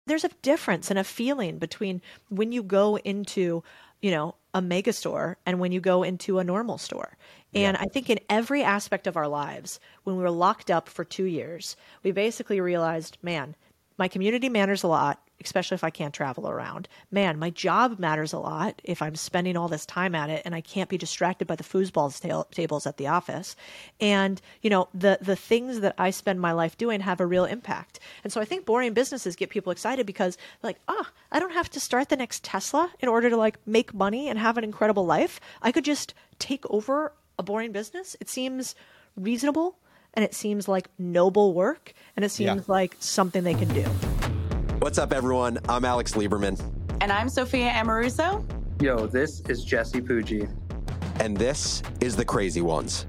there's a difference and a feeling between when you go into, a mega store and when you go into a normal store. And I think in every aspect of our lives, when we were locked up for 2 years, we basically realized, man, my community matters a lot, especially if I can't travel around. Man, my job matters a lot if I'm spending all this time at it and I can't be distracted by the foosball tables at the office. And, the things that I spend my life doing have a real impact. And so I think boring businesses get people excited because I don't have to start the next Tesla in order to make money and have an incredible life. I could just take over a boring business. It seems reasonable and it seems like noble work and it seems like something they can do. What's up, everyone? I'm Alex Lieberman. And I'm Sophia Amoruso. Yo, this is Jesse Pujji. And this is The Crazy Ones.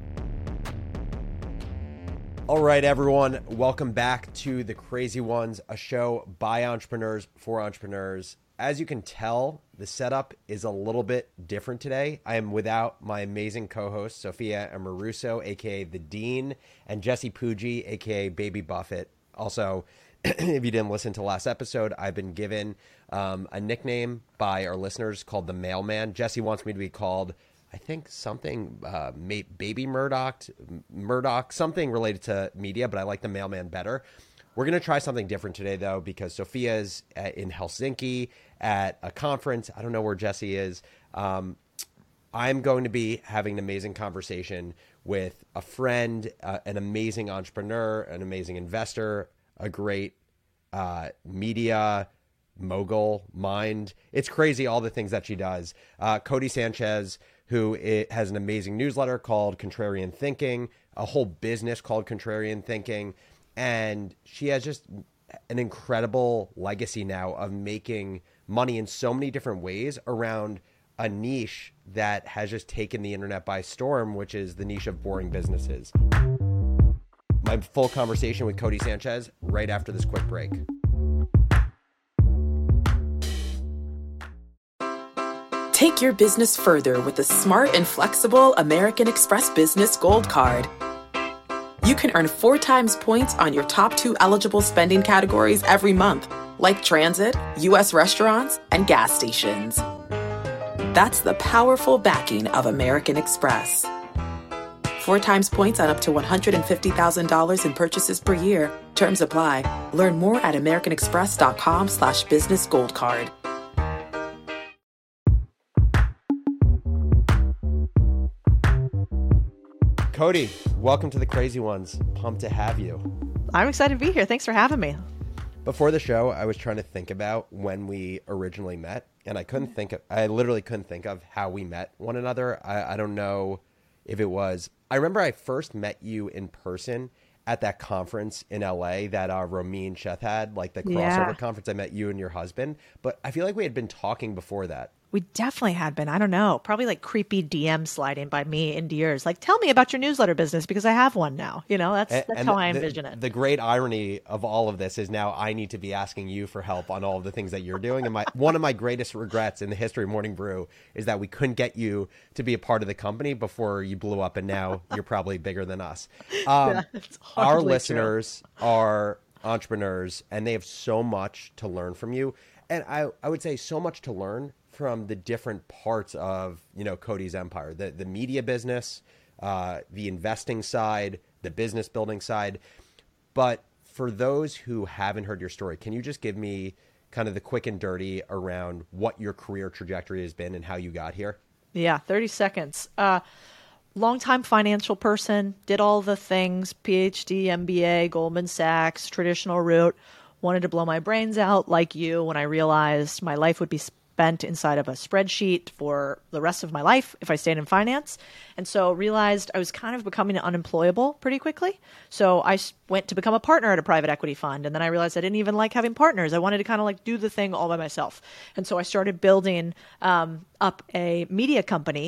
All right, everyone. Welcome back to The Crazy Ones, a show by entrepreneurs for entrepreneurs. As you can tell, the setup is a little bit different today. I am without my amazing co-host, Sophia Amoruso, a.k.a. The Dean, and Jesse Pujji, a.k.a. Baby Buffett. Also, if you didn't listen to last episode, I've been given a nickname by our listeners called the Mailman. Jesse wants me to be called, I think, something Baby Murdoch, something related to media, but I like the Mailman better. We're going to try something different today, though, because Sophia's in Helsinki at a conference. I don't know where Jesse is. I'm going to be having an amazing conversation with a friend, an amazing entrepreneur, an amazing investor, a great media mogul mind. It's crazy all the things that she does. Cody Sanchez, who has an amazing newsletter called Contrarian Thinking, a whole business called Contrarian Thinking. And she has just an incredible legacy now of making money in so many different ways around a niche that has just taken the internet by storm, which is the niche of boring businesses. My full conversation with Cody Sanchez right after this quick break. Take your business further with the smart and flexible American Express Business Gold Card. You can earn 4 times points on your top 2 eligible spending categories every month, like transit, U.S. restaurants, and gas stations. That's the powerful backing of American Express. 4 times points on up to $150,000 in purchases per year. Terms apply. Learn more at americanexpress.com/businessgoldcard. Cody, welcome to The Crazy Ones. Pumped to have you. I'm excited to be here. Thanks for having me. Before the show, I was trying to think about when we originally met, and I literally couldn't think of how we met one another. I don't know if it was, I remember I first met you in person at that conference in LA that Ramin Sheth had, like the crossover conference. I met you and your husband, but I feel like we had been talking before that. We definitely had been. I don't know. Probably like creepy DM sliding by me into yours. Like, tell me about your newsletter business because I have one now. That's how I envision it. The great irony of all of this is now I need to be asking you for help on all of the things that you're doing. And one of my greatest regrets in the history of Morning Brew is that we couldn't get you to be a part of the company before you blew up. And now you're probably bigger than us. Our listeners are entrepreneurs and they have so much to learn from you. And I would say so much to learn from the different parts of, Cody's empire, the media business, the investing side, the business building side. But for those who haven't heard your story, can you just give me kind of the quick and dirty around what your career trajectory has been and how you got here? Yeah, 30 seconds. Longtime financial person, did all the things, PhD, MBA, Goldman Sachs, traditional route, wanted to blow my brains out like you when I realized my life would be spent inside of a spreadsheet for the rest of my life if I stayed in finance. And so realized I was kind of becoming unemployable pretty quickly. So I went to become a partner at a private equity fund. And then I realized I didn't even like having partners. I wanted to kind of like do the thing all by myself. And so I started building up a media company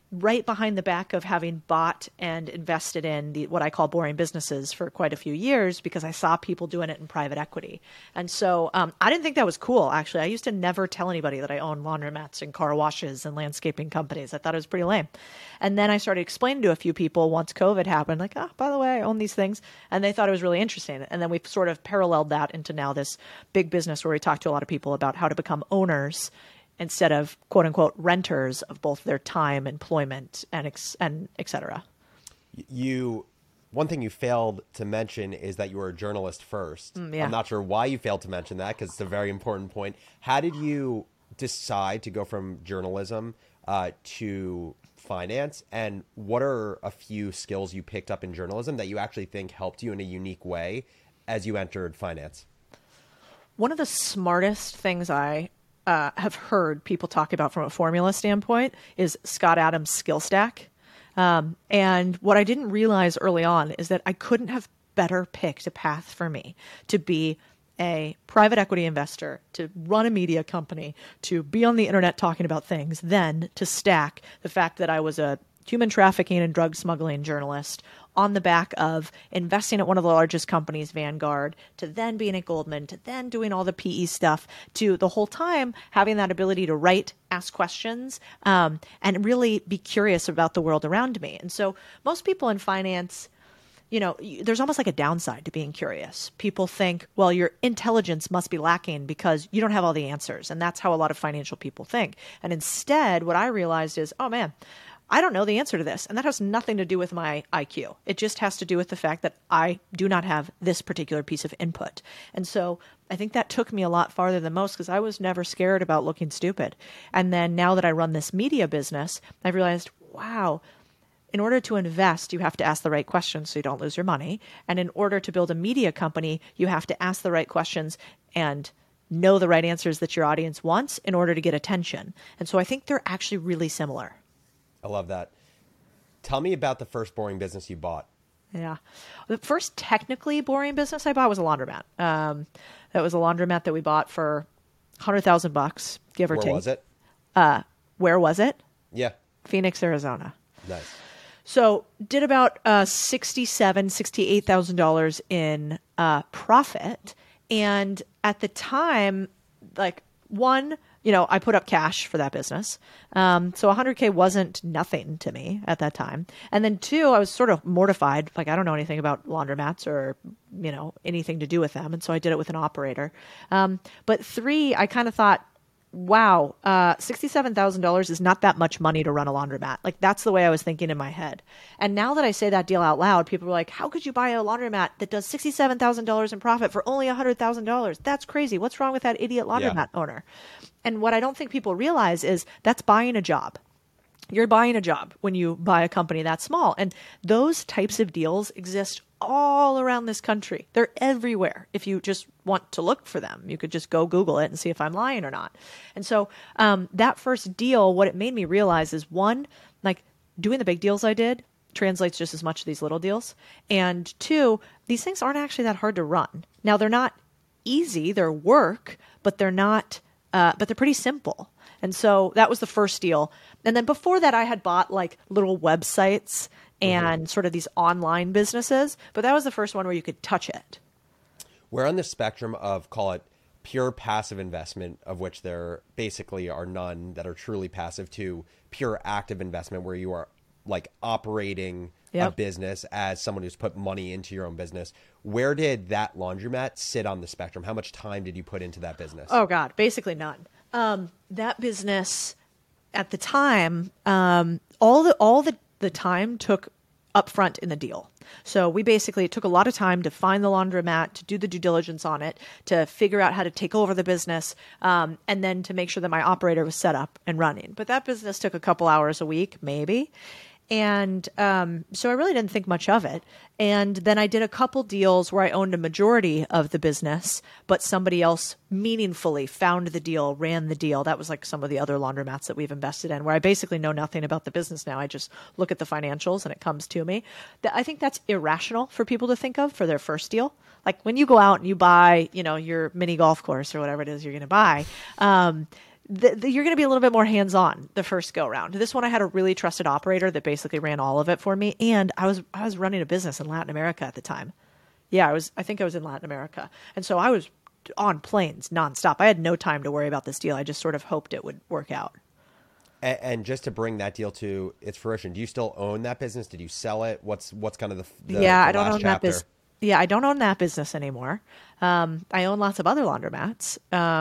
right behind the back of having bought and invested in what I call boring businesses for quite a few years because I saw people doing it in private equity. And so I didn't think that was cool, actually. I used to never tell anybody that I own laundromats and car washes and landscaping companies. I thought it was pretty lame. And then I started explaining to a few people once COVID happened, like, oh, by the way, I own these things. And they thought it was really interesting. And then we've sort of paralleled that into now this big business where we talk to a lot of people about how to become owners instead of quote unquote renters of both their time, employment, and et cetera. One thing you failed to mention is that you were a journalist first. Yeah. I'm not sure why you failed to mention that because it's a very important point. How did you decide to go from journalism to finance? And what are a few skills you picked up in journalism that you actually think helped you in a unique way as you entered finance? One of the smartest things I have heard people talk about from a formula standpoint is Scott Adams' skill stack. And what I didn't realize early on is that I couldn't have better picked a path for me to be a private equity investor, to run a media company, to be on the internet talking about things, than to stack the fact that I was a human trafficking and drug smuggling journalist on the back of investing at one of the largest companies, Vanguard, to then being at Goldman, to then doing all the PE stuff, to the whole time having that ability to write, ask questions, and really be curious about the world around me. And so most people in finance, there's almost like a downside to being curious. People think, well, your intelligence must be lacking because you don't have all the answers. And that's how a lot of financial people think. And instead, what I realized is, oh man, I don't know the answer to this. And that has nothing to do with my IQ. It just has to do with the fact that I do not have this particular piece of input. And so I think that took me a lot farther than most because I was never scared about looking stupid. And then now that I run this media business, I've realized, wow, in order to invest, you have to ask the right questions so you don't lose your money. And in order to build a media company, you have to ask the right questions and know the right answers that your audience wants in order to get attention. And so I think they're actually really similar. I love that. Tell me about the first boring business you bought. Yeah. The first technically boring business I bought was a laundromat. That was a laundromat that we bought for $100,000, give or take. Where was it? Where was it? Yeah. Phoenix, Arizona. Nice. So did about $67,000, $68,000 in profit. And at the time, I put up cash for that business. So $100K wasn't nothing to me at that time. And then 2, I was sort of mortified. Like, I don't know anything about laundromats or, anything to do with them. And so I did it with an operator. But 3, I kind of thought, wow, $67,000 is not that much money to run a laundromat. Like, that's the way I was thinking in my head. And now that I say that deal out loud, people are like, how could you buy a laundromat that does $67,000 in profit for only $100,000? That's crazy. What's wrong with that idiot laundromat owner? And what I don't think people realize is that's buying a job. You're buying a job when you buy a company that small. And those types of deals exist all around this country. They're everywhere. If you just want to look for them, you could just go Google it and see if I'm lying or not. And so that first deal, what it made me realize is, one, like doing the big deals I did translates just as much to these little deals. And 2, these things aren't actually that hard to run. Now, they're not easy. They're work, but they're not, but they're pretty simple. And so that was the first deal. And then before that, I had bought like little websites and sort of these online businesses, but that was the first one where you could touch it. We're on the spectrum of, call it, pure passive investment, of which there basically are none that are truly passive, to pure active investment where you are like operating a business as someone who's put money into your own business. Where did that laundromat sit on the spectrum? How much time did you put into that business? Oh God, basically none. That business at the time, all the time took upfront in the deal. So it took a lot of time to find the laundromat, to do the due diligence on it, to figure out how to take over the business, and then to make sure that my operator was set up and running. But that business took a couple hours a week, maybe. And so I really didn't think much of it. And then I did a couple deals where I owned a majority of the business, but somebody else meaningfully found the deal, ran the deal. That was like some of the other laundromats that we've invested in, where I basically know nothing about the business now. I just look at the financials and it comes to me. I think that's irrational for people to think of for their first deal. Like when you go out and you buy, your mini golf course or whatever it is you're going to buy, you're going to be a little bit more hands-on the first go round. This one, I had a really trusted operator that basically ran all of it for me. And I was running a business in Latin America at the time. Yeah, I think I was in Latin America. And so I was on planes nonstop. I had no time to worry about this deal. I just sort of hoped it would work out. And just to bring that deal to its fruition, do you still own that business? Did you sell it? What's kind of I don't own that business. Yeah, I don't own that business anymore. I own lots of other laundromats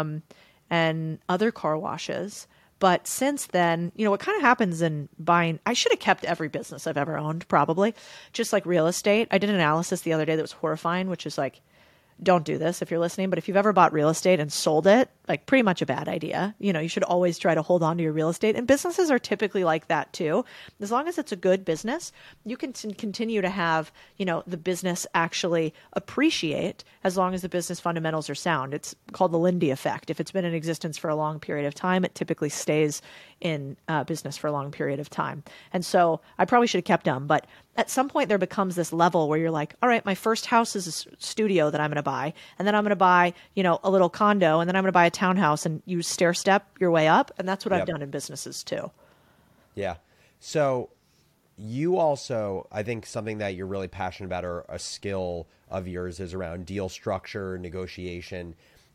and other car washes. But since then, what kind of happens in buying, I should have kept every business I've ever owned, probably, just like real estate. I did an analysis the other day that was horrifying, which is like, don't do this if you're listening, but if you've ever bought real estate and sold it, like pretty much a bad idea. You should always try to hold on to your real estate. And businesses are typically like that too. As long as it's a good business, you can continue to have, the business actually appreciate as long as the business fundamentals are sound. It's called the Lindy effect. If it's been in existence for a long period of time, it typically stays in business for a long period of time. And so I probably should have kept them, but at some point there becomes this level where you're like, all right, my first house is a studio that I'm going to buy. And then I'm going to buy, a little condo, and then I'm going to buy a townhouse, and you stair step your way up. And that's what I've done in businesses too. Yeah. So you also, I think something that you're really passionate about, or a skill of yours, is around deal structure, negotiation.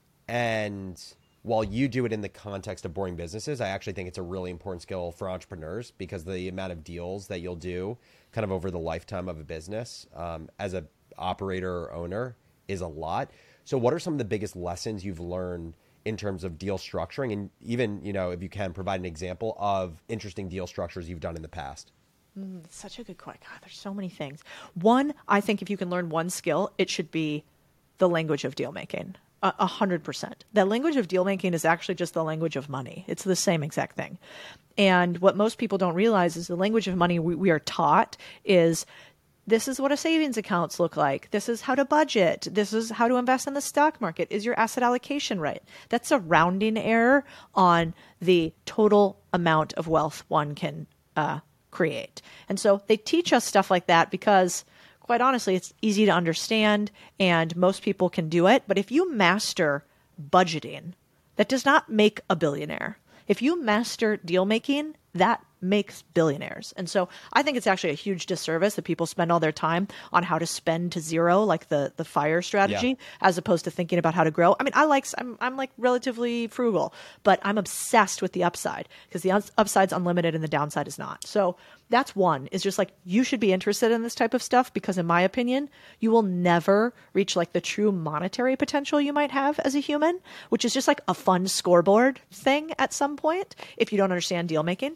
And while you do it in the context of boring businesses, I actually think it's a really important skill for entrepreneurs, because the amount of deals that you'll do kind of over the lifetime of a business as an operator or owner is a lot. So what are some of the biggest lessons you've learned in terms of deal structuring? And even, if you can provide an example of interesting deal structures you've done in the past. Such a good question. God, there's so many things. One, I think if you can learn one skill, it should be the language of deal making. 100%. That language of deal making is actually just the language of money. It's the same exact thing. And what most people don't realize is the language of money we are taught is, this is what a savings accounts look like. This is how to budget. This is how to invest in the stock market. Is your asset allocation right? That's a rounding error on the total amount of wealth one can create. And so they teach us stuff like that because, quite honestly, it's easy to understand and most people can do it. But if you master budgeting, that does not make a billionaire. If you master deal making, that makes billionaires. And so I think it's actually a huge disservice that people spend all their time on how to spend to zero, like the FIRE strategy, as opposed to thinking about how to grow. I mean, I'm like relatively frugal, but I'm obsessed with the upside, because the upside's unlimited and the downside is not. So that's one, is just like, you should be interested in this type of stuff, because in my opinion, you will never reach like the true monetary potential you might have as a human, which is just like a fun scoreboard thing at some point if you don't understand deal making.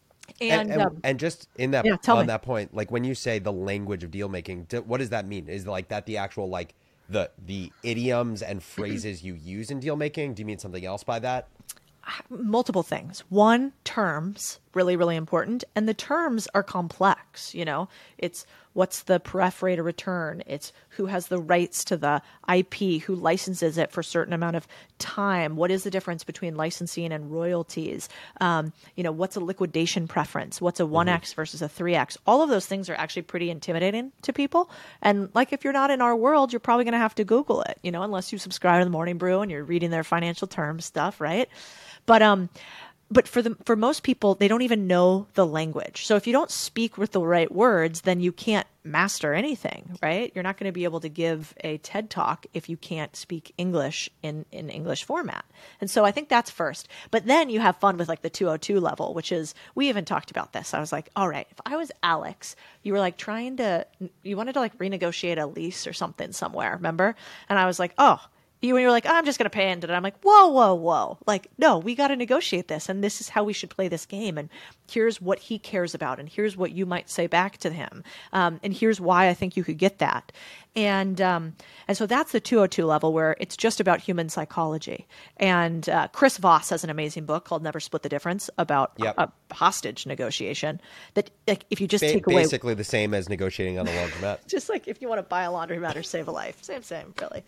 And just in that, on that point, like when you say the language of deal making, what does that mean? Is like that the actual, like the idioms and phrases you use in deal making? Do you mean something else by that? Multiple things. One, terms, really, really important. And the terms are complex. It's what's the pref rate of return. It's who has the rights to the IP, who licenses it for a certain amount of time. What is the difference between licensing and royalties? What's a liquidation preference? What's a 1X versus a 3X? All of those things are actually pretty intimidating to people. And like, if you're not in our world, you're probably going to have to Google it, unless you subscribe to the Morning Brew and you're reading their financial terms stuff, right? But for most people, they don't even know the language. So if you don't speak with the right words, then you can't master anything, right? You're not going to be able to give a TED Talk if you can't speak English in English format. And so I think that's first. But then you have fun with like the 202 level, which is, we even talked about this. I was like, all right, if I was Alex, you were like you wanted to like renegotiate a lease or something somewhere, remember? And I was like, you were like, I'm just going to pay into it. I'm like, whoa. Like, no, we got to negotiate this. And this is how we should play this game. And here's what he cares about. And here's what you might say back to him. And here's why I think you could get that. And so that's the 202 level, where it's just about human psychology. And Chris Voss has an amazing book called Never Split the Difference about a hostage negotiation. That, like, if you just take away, basically the same as negotiating on a laundromat. Just like if you want to buy a laundromat or save a life, same, really.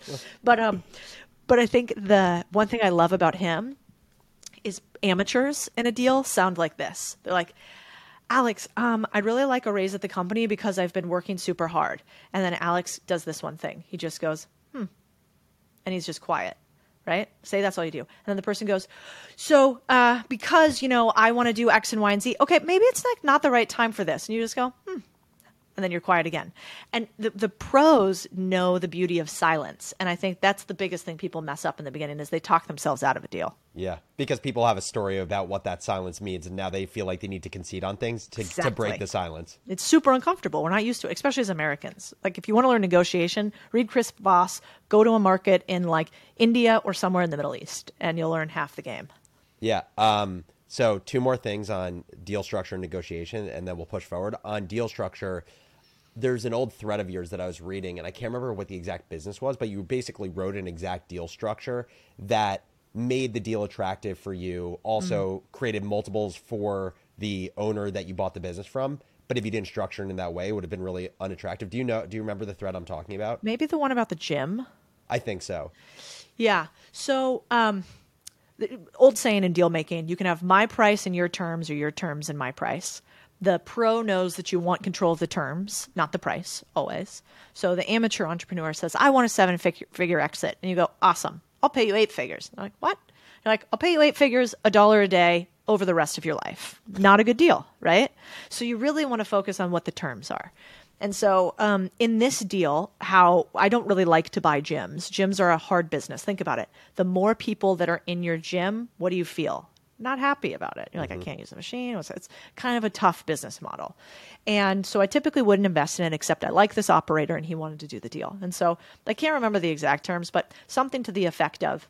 But I think the one thing I love about him is amateurs in a deal sound like this. They're like, Alex, I'd really like a raise at the company because I've been working super hard. And then Alex does this one thing. He just goes, and he's just quiet. right? Say that's all you do. And then the person goes, so because, I want to do X and Y and Z. Okay, maybe it's like not the right time for this. And you just go, and then you're quiet again. And the pros know the beauty of silence. And I think that's the biggest thing people mess up in the beginning is they talk themselves out of a deal. Yeah, because people have a story about what that silence means, and now they feel like they need to concede on things to break the silence. It's super uncomfortable. We're not used to it, especially as Americans. Like if you want to learn negotiation, read Chris Voss, go to a market in like India or somewhere in the Middle East, and you'll learn half the game. Yeah. So 2 more things on deal structure and negotiation, and then we'll push forward. On deal structure, there's an old thread of yours that I was reading, and I can't remember what the exact business was, but you basically wrote an exact deal structure that made the deal attractive for you, also created multiples for the owner that you bought the business from. But if you didn't structure it in that way, it would have been really unattractive. Do you remember the thread I'm talking about? Maybe the one about the gym? I think so. Yeah. So the old saying in deal making, you can have my price and your terms or your terms and my price. The pro knows that you want control of the terms, not the price, always. So the amateur entrepreneur says, I want a 7-figure exit. And you go, awesome. I'll pay you 8 figures. They're like, what? You're like, I'll pay you 8 figures, $1 a day over the rest of your life. Not a good deal, right? So you really want to focus on what the terms are. And so in this deal, how I don't really like to buy gyms. Gyms are a hard business. Think about it. The more people that are in your gym, what do you feel? Not happy about it. You're like, I can't use the machine. It's kind of a tough business model. And so I typically wouldn't invest in it, except I like this operator and he wanted to do the deal. And so I can't remember the exact terms, but something to the effect of,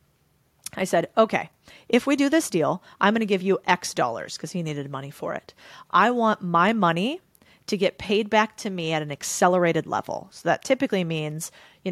I said, okay, if we do this deal, I'm going to give you X dollars because he needed money for it. I want my money to get paid back to me at an accelerated level. So that typically means,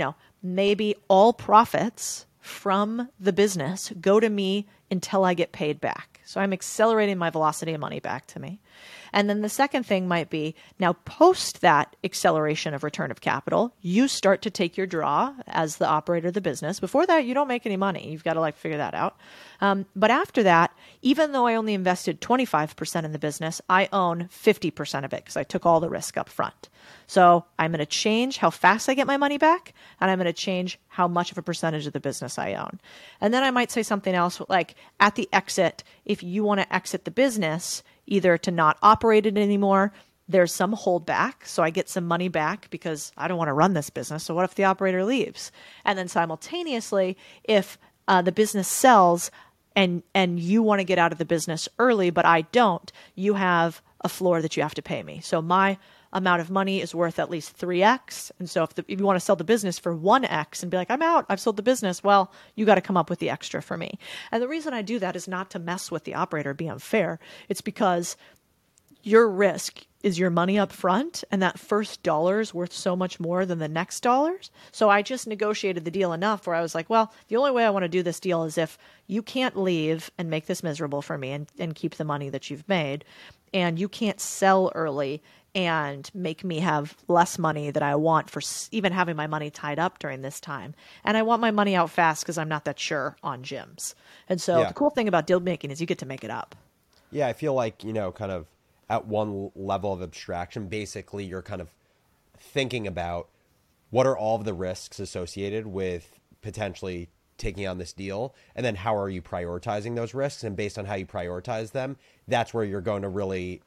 maybe all profits from the business go to me until I get paid back. So I'm accelerating my velocity of money back to me. And then the second thing might be, now post that acceleration of return of capital, you start to take your draw as the operator of the business. Before that, you don't make any money. You've got to figure that out. But after that, even though I only invested 25% in the business, I own 50% of it because I took all the risk up front. So I'm going to change how fast I get my money back, and I'm going to change how much of a percentage of the business I own. And then I might say something else like at the exit, if you want to exit the business, either to not operate it anymore, there's some holdback. So I get some money back because I don't want to run this business. So what if the operator leaves? And then simultaneously, if the business sells and you want to get out of the business early, but I don't, you have a floor that you have to pay me. So my amount of money is worth at least 3x. And so if you want to sell the business for 1x and be like, I'm out, I've sold the business, well, you got to come up with the extra for me. And the reason I do that is not to mess with the operator, be unfair. It's because your risk is your money up front, and that first dollar is worth so much more than the next dollars. So I just negotiated the deal enough where I was like, well, the only way I want to do this deal is if you can't leave and make this miserable for me and keep the money that you've made, and you can't sell early and make me have less money that I want for even having my money tied up during this time. And I want my money out fast because I'm not that sure on gyms. And so the cool thing about deal making is you get to make it up. Yeah, I feel like, kind of at one level of abstraction, basically you're kind of thinking about what are all of the risks associated with potentially taking on this deal, and then how are you prioritizing those risks? And based on how you prioritize them, that's where you're going to really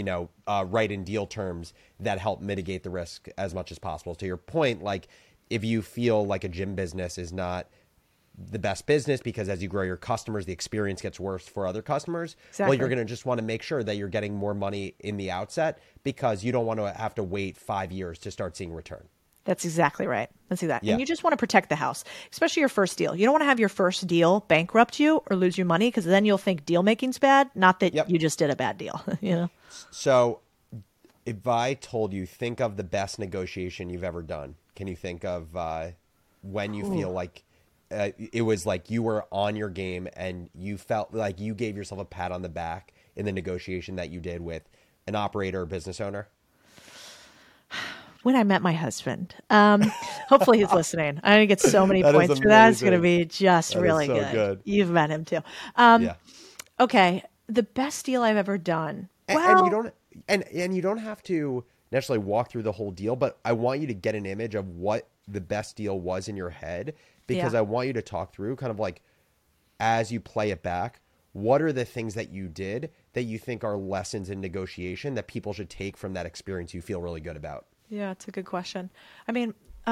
write in deal terms that help mitigate the risk as much as possible. To your point, like if you feel like a gym business is not the best business because as you grow your customers, the experience gets worse for other customers. Exactly. Well, you're going to just want to make sure that you're getting more money in the outset because you don't want to have to wait 5 years to start seeing return. That's exactly right. Let's see that. Yeah. And you just want to protect the house, especially your first deal. You don't want to have your first deal bankrupt you or lose your money because then you'll think deal making's bad, not that you just did a bad deal. So if I told you, think of the best negotiation you've ever done, can you think of when you feel like it was like you were on your game and you felt like you gave yourself a pat on the back in the negotiation that you did with an operator or business owner? When I met my husband. Hopefully he's listening. I'm going to get so many points for that. It's going to be just really good. You've met him too. Okay. The best deal I've ever done. And you don't have to necessarily walk through the whole deal, but I want you to get an image of what the best deal was in your head because I want you to talk through kind of like as you play it back, what are the things that you did that you think are lessons in negotiation that people should take from that experience you feel really good about? Yeah, it's a good question. I mean,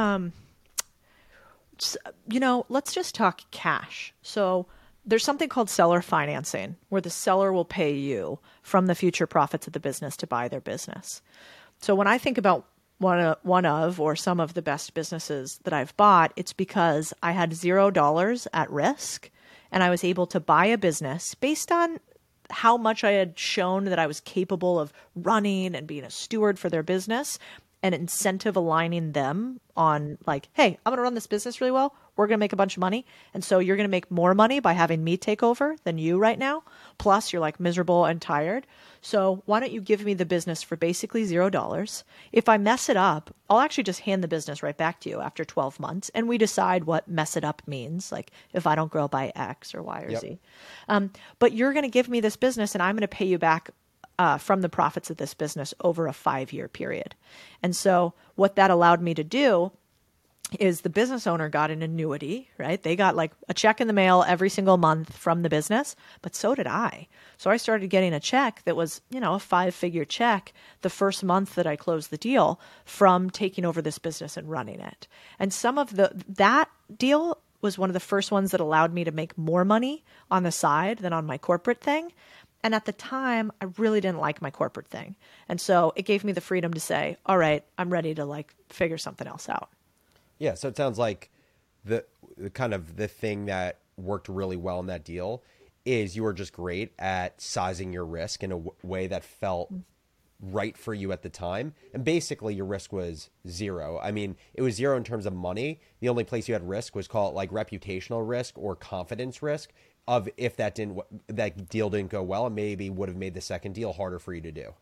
let's just talk cash. So there's something called seller financing, where the seller will pay you from the future profits of the business to buy their business. So when I think about one of or some of the best businesses that I've bought, it's because I had $0 at risk and I was able to buy a business based on how much I had shown that I was capable of running and being a steward for their business, and incentive aligning them on like, hey, I'm going to run this business really well. We're going to make a bunch of money. And so you're going to make more money by having me take over than you right now. Plus you're like miserable and tired. So why don't you give me the business for basically $0? If I mess it up, I'll actually just hand the business right back to you after 12 months. And we decide what mess it up means. Like if I don't grow by X or Y or Z. But you're going to give me this business and I'm going to pay you back from the profits of this business over a 5-year period. And so what that allowed me to do is the business owner got an annuity, right? They got like a check in the mail every single month from the business, but so did I. So I started getting a check that was, a 5-figure check the first month that I closed the deal from taking over this business and running it. And some of that deal was one of the first ones that allowed me to make more money on the side than on my corporate thing. And at the time, I really didn't like my corporate thing. And so it gave me the freedom to say, all right, I'm ready to like figure something else out. Yeah. So it sounds like the kind of the thing that worked really well in that deal is you were just great at sizing your risk in a way that felt right for you at the time. And basically your risk was zero. I mean, it was zero in terms of money. The only place you had risk was called like reputational risk or confidence risk. Of if that deal didn't go well, and maybe would have made the second deal harder for you to do.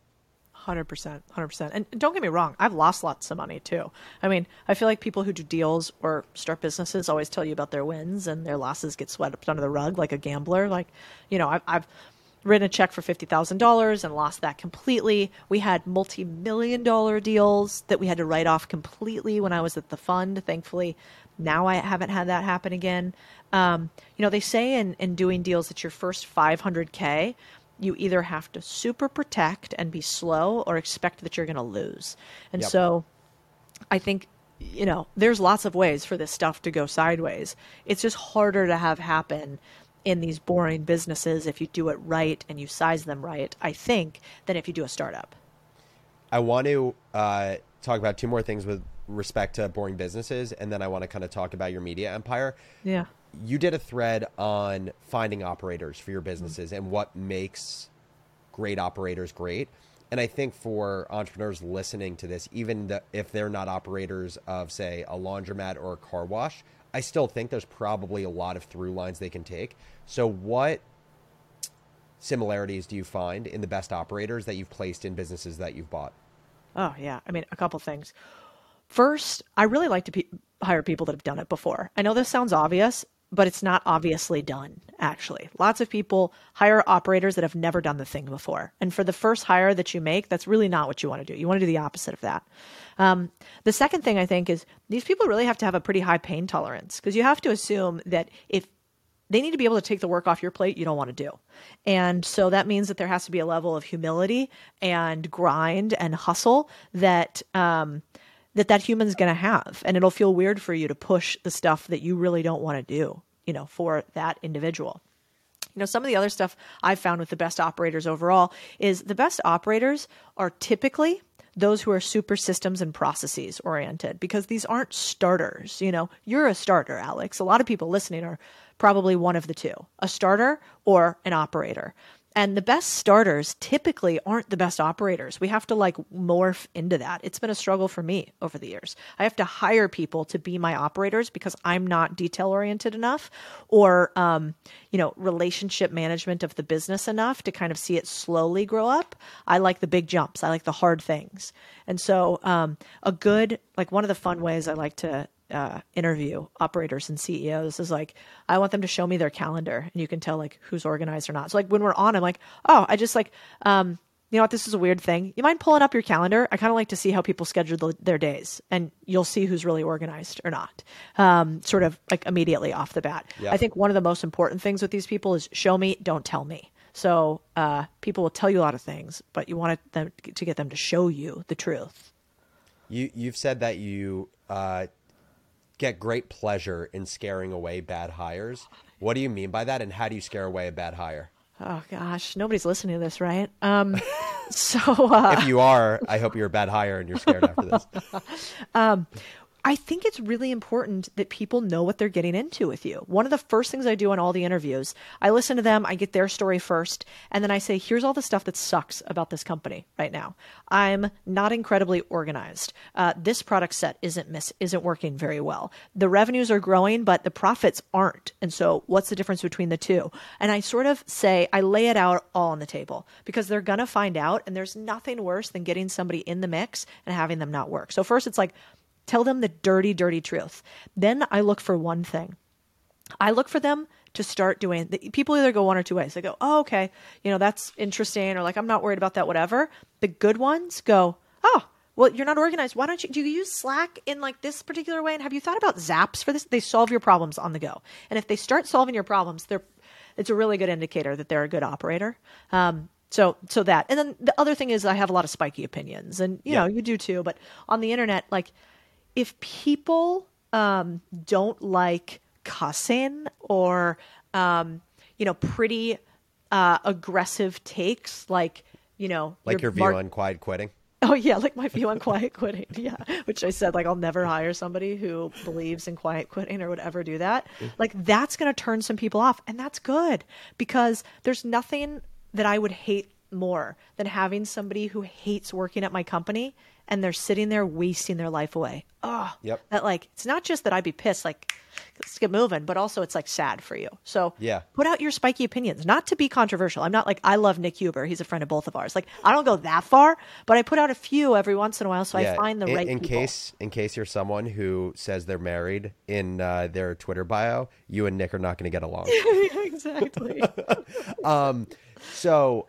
100%. And don't get me wrong, I've lost lots of money too. I mean, I feel like people who do deals or start businesses always tell you about their wins and their losses get swept under the rug like a gambler. Like, I've written a check for $50,000 and lost that completely. We had multi-million-dollar deals that we had to write off completely when I was at the fund. Thankfully, now I haven't had that happen again. They say in doing deals that your first 500K, you either have to super protect and be slow or expect that you're going to lose. And so I think, there's lots of ways for this stuff to go sideways. It's just harder to have happen in these boring businesses if you do it right and you size them right, I think, than if you do a startup. I want to talk about 2 more things with respect to boring businesses, and then I want to kind of talk about your media empire. Yeah. You did a thread on finding operators for your businesses and what makes great operators great. And I think for entrepreneurs listening to this, even if they're not operators of, say, a laundromat or a car wash, I still think there's probably a lot of through lines they can take. So what similarities do you find in the best operators that you've placed in businesses that you've bought? Oh, yeah. I mean, a couple things. First, I really like to hire people that have done it before. I know this sounds obvious, but it's not obviously done, actually. Lots of people hire operators that have never done the thing before. And for the first hire that you make, that's really not what you want to do. You want to do the opposite of that. The second thing I think is these people really have to have a pretty high pain tolerance, because you have to assume that if they need to be able to take the work off your plate you don't want to do. And so that means that there has to be a level of humility and grind and hustle that that human's going to have. And it'll feel weird for you to push the stuff that you really don't want to do, for that individual. Some of the other stuff I've found with the best operators overall is the best operators are typically those who are super systems and processes oriented, because these aren't starters. You're a starter, Alex. A lot of people listening are probably one of the two, a starter or an operator. And the best starters typically aren't the best operators. We have to morph into that. It's been a struggle for me over the years. I have to hire people to be my operators because I'm not detail oriented enough or, relationship management of the business enough to kind of see it slowly grow up. I like the big jumps. I like the hard things. And so one of the fun ways I like to interview operators and CEOs is I want them to show me their calendar and you can tell who's organized or not. So when we're on, I'm oh, I just you know what, this is a weird thing. You mind pulling up your calendar? I kind of like to see how people schedule their days, and you'll see who's really organized or not, sort of like immediately off the bat. Yeah. I think one of the most important things with these people is show me, don't tell me. So people will tell you a lot of things, but you want them to get them to show you the truth. You've said that you get great pleasure in scaring away bad hires. What do you mean by that, and how do you scare away a bad hire? Oh gosh, nobody's listening to this, right? So If you are, I hope you're a bad hire and you're scared after this. I think it's really important that people know what they're getting into with you. One of the first things I do on all the interviews, I listen to them, I get their story first, and then I say, here's all the stuff that sucks about this company right now. I'm not incredibly organized. This product set isn't working very well. The revenues are growing, but the profits aren't. And so what's the difference between the two? And I sort of say, I lay it out all on the table because they're going to find out, and there's nothing worse than getting somebody in the mix and having them not work. So first it's like, tell them the dirty, dirty truth. Then I look for one thing. I look for them to start doing, people either go one or two ways. They go, oh, okay, that's interesting. Or like, I'm not worried about that, whatever. The good ones go, oh, well, you're not organized. Why don't do you use Slack in like this particular way? And have you thought about Zaps for this? They solve your problems on the go. And if they start solving your problems, it's a really good indicator that they're a good operator. So that, and then the other thing is I have a lot of spiky opinions, and you know, you do too, but on the internet, like, if people don't like cussing or, pretty aggressive takes, like your view on quiet quitting. Oh, yeah, like my view on quiet quitting. Yeah, which I said, like, I'll never hire somebody who believes in quiet quitting or would ever do that. Like, that's going to turn some people off. And that's good because there's nothing that I would hate more than having somebody who hates working at my company and they're sitting there wasting their life away. Oh, yep. That like, it's not just that I'd be pissed, like, let's get moving, but also it's like sad for you. So put out your spiky opinions, not to be controversial. I'm not like, I love Nick Huber. He's a friend of both of ours. Like, I don't go that far, but I put out a few every once in a while. So I find the right people. In case you're someone who says they're married in their Twitter bio, you and Nick are not going to get along. Exactly. So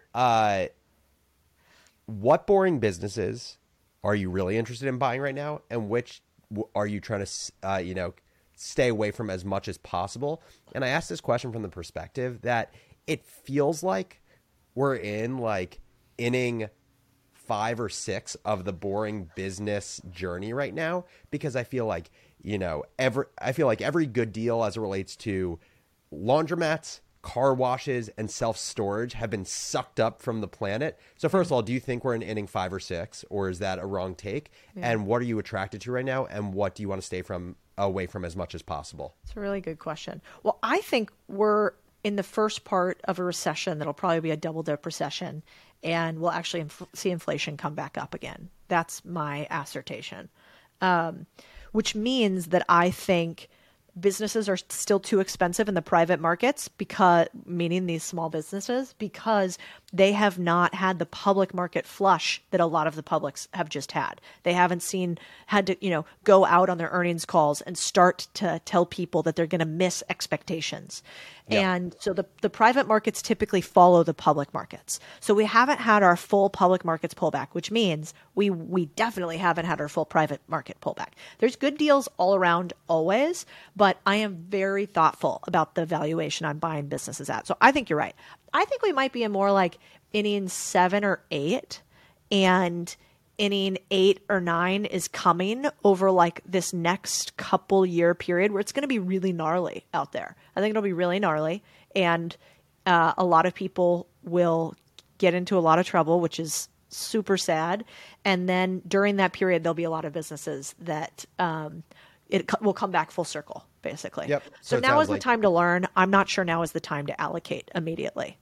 what boring businesses are you really interested in buying right now, and which are you trying to, stay away from as much as possible? And I asked this question from the perspective that it feels like we're in like inning 5 or 6 of the boring business journey right now, because I feel like, every good deal as it relates to laundromats, car washes, and self-storage have been sucked up from the planet. So first of all, do you think we're in inning 5 or 6, or is that a wrong take? Yeah. And what are you attracted to right now, and what do you want to stay away from as much as possible? It's a really good question. Well, I think we're in the first part of a recession that'll probably be a double-dip recession, and we'll actually see inflation come back up again. That's my assertion, which means that I think businesses are still too expensive in the private markets, meaning these small businesses, because they have not had the public market flush that a lot of the publics have just had. They haven't had to, go out on their earnings calls and start to tell people that they're going to miss expectations. Yep. And so the private markets typically follow the public markets. So we haven't had our full public markets pullback, which means we definitely haven't had our full private market pullback. There's good deals all around always, but I am very thoughtful about the valuation I'm buying businesses at. So I think you're right. I think we might be in more like inning 7 or 8, and inning 8 or 9 is coming over like this next couple year period where it's going to be really gnarly out there. I think it'll be really gnarly, and a lot of people will get into a lot of trouble, which is super sad. And then during that period, there'll be a lot of businesses that it will come back full circle, basically. Yep. So now is the time to learn. I'm not sure now is the time to allocate immediately.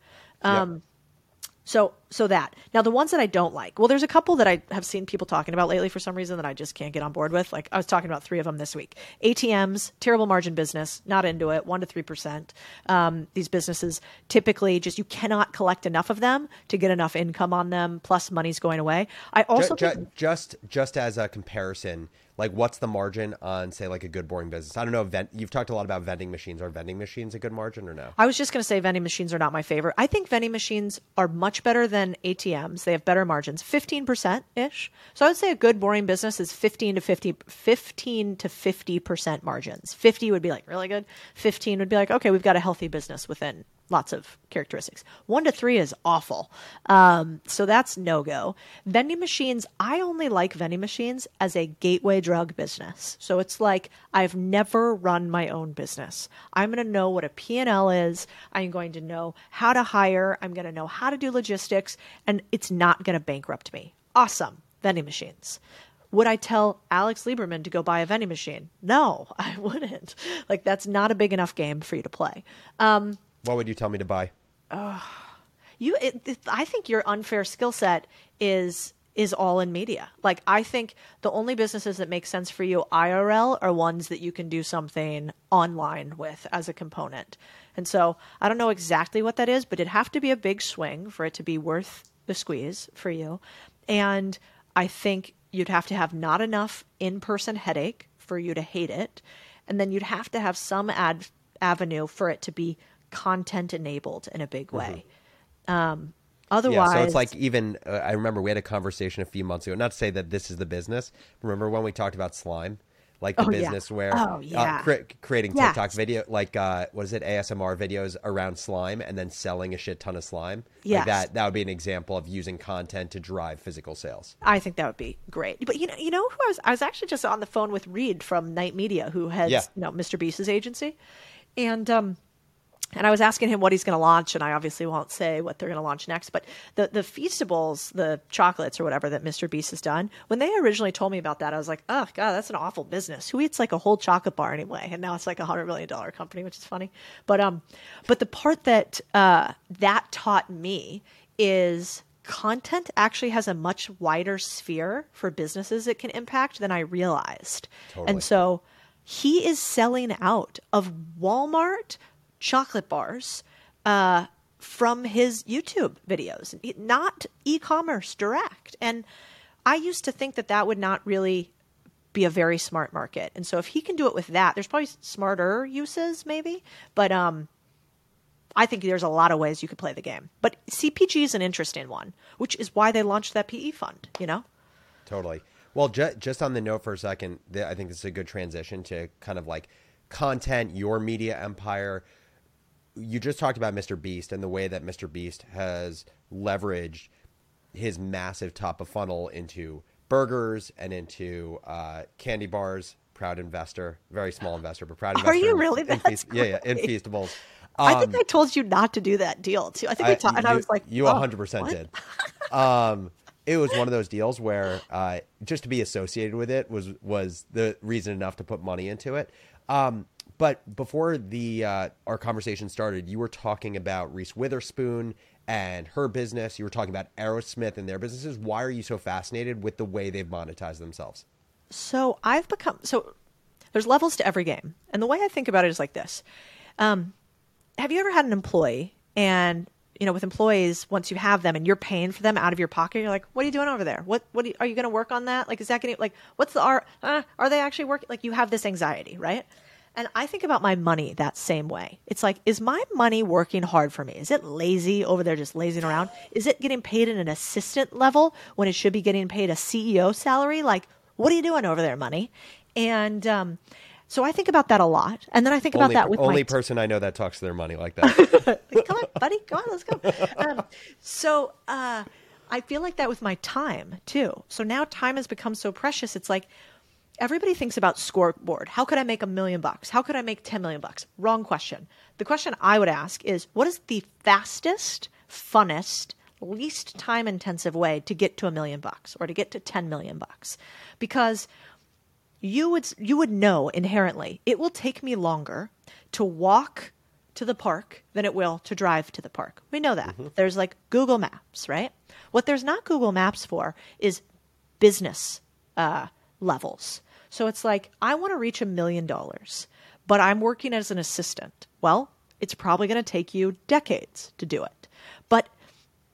So that. Now, the ones that I don't like, well, there's a couple that I have seen people talking about lately for some reason that I just can't get on board with. Like, I was talking about 3 of them this week. ATMs, terrible margin business, not into it, 1% to 3%. These businesses typically you cannot collect enough of them to get enough income on them, plus money's going away. I also just as a comparison, Like, what's the margin on, say, like a good boring business? I don't know. You've talked a lot about vending machines. Are vending machines a good margin or no? I was just going to say vending machines are not my favorite. I think vending machines are much better than ATMs. They have better margins, 15%-ish. So I would say a good boring business is 15 to 50% margins. 50 would be like really good. 15 would be like, okay, we've got a healthy business within lots of characteristics. 1 to 3 is awful. So that's no-go. Vending machines, I only like vending machines as a gateway drug business. So it's like I've never run my own business. I'm going to know what a P&L is. I'm going to know how to hire. I'm going to know how to do logistics, and it's not going to bankrupt me. Awesome. Vending machines. Would I tell Alex Lieberman to go buy a vending machine? No, I wouldn't. Like, that's not a big enough game for you to play. What would you tell me to buy? I think your unfair skill set is all in media. Like, I think the only businesses that make sense for you IRL are ones that you can do something online with as a component. And so I don't know exactly what that is, but it'd have to be a big swing for it to be worth the squeeze for you. And I think you'd have to have not enough in-person headache for you to hate it. And then you'd have to have some avenue for it to be content enabled in a big way. Otherwise, yeah, so it's like even I remember we had a conversation a few months ago. Not to say that this is the business. Remember when we talked about slime, like the business where creating TikTok video, like what is it, ASMR videos around slime, and then selling a shit ton of slime. Yes. Like that would be an example of using content to drive physical sales. I think that would be great. But you know who I was actually just on the phone with Reed from Night Media, who heads Mr. Beast's agency, and I was asking him what he's going to launch, and I obviously won't say what they're going to launch next. But the Feastables, the chocolates or whatever that Mr. Beast has done, when they originally told me about that, I was like, oh, God, that's an awful business. Who eats like a whole chocolate bar anyway? And now it's like $100 million company, which is funny. But the part that that taught me is content actually has a much wider sphere for businesses it can impact than I realized. Totally. And so he is selling out of Walmart chocolate bars from his YouTube videos, not e-commerce direct. And I used to think that would not really be a very smart market. And so if he can do it with that, there's probably smarter uses maybe, but I think there's a lot of ways you could play the game. But CPG is an interesting one, which is why they launched that PE fund, Totally. Well, just on the note for a second, I think this is a good transition to kind of like content, your media empire. You just talked about Mr. Beast and the way that Mr. Beast has leveraged his massive top of funnel into burgers and into candy bars. Proud investor, very small investor, but proud investor. Are you really? In Feastables. I think I told you not to do that deal too. I think and I was like, you 100% did. It was one of those deals where just to be associated with it was the reason enough to put money into it. But before our conversation started, you were talking about Reese Witherspoon and her business. You were talking about Aerosmith and their businesses. Why are you so fascinated with the way they've monetized themselves? So there's levels to every game. And the way I think about it is like this. Have you ever had an employee and, with employees, once you have them and you're paying for them out of your pocket, you're like, what are you doing over there? Are you going to work on that? Like, is that going to, like, what's the are they actually working? Like, you have this anxiety, right? And I think about my money that same way. It's like, is my money working hard for me? Is it lazy over there just lazing around? Is it getting paid at an assistant level when it should be getting paid a CEO salary? Like, what are you doing over there, money? And so I think about that a lot. And then I think about that with only person I know that talks to their money like that. Come on, buddy. Go on, let's go. So I feel like that with my time, too. So now time has become so precious. It's like, everybody thinks about scoreboard. How could I make $1 million? How could I make $10 million? Wrong question. The question I would ask is, what is the fastest, funnest, least time intensive way to get to $1 million or to get to $10 million? Because you would know inherently it will take me longer to walk to the park than it will to drive to the park. We know that. Mm-hmm. There's like Google Maps, right? What there's not Google Maps for is business levels. So it's like, I want to reach $1 million, but I'm working as an assistant. Well, it's probably going to take you decades to do it. But